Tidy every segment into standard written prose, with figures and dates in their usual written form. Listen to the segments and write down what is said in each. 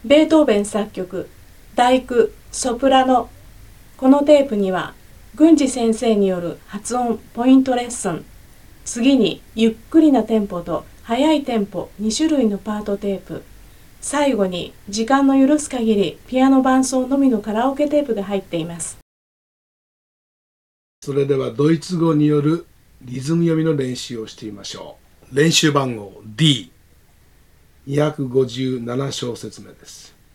ベートーベン作曲、第九、ソプラノ。このテープには、郡司先生による発音ポイントレッスン、次にゆっくりなテンポと速いテンポ2種類のパートテープ、最後に時間の許す限りピアノ伴奏のみのカラオケテープが入っています。 それではドイツ語によるリズム読みの練習をしてみましょう。練習番号 D257 小節目です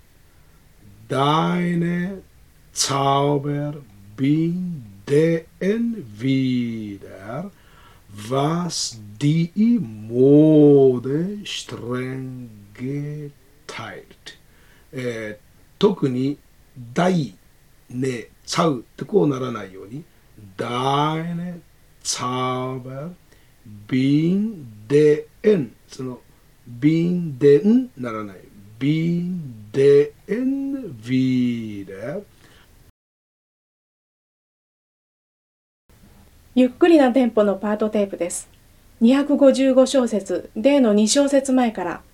。Deine Zauber binden wieder, was die Mode streng geteilt。特に大ねちゃうってこうならないようにDeine Zauber binden、 その binden ならない binden wieder。 ゆっくりなテンポのパートテープです。255小節、D の2小節前から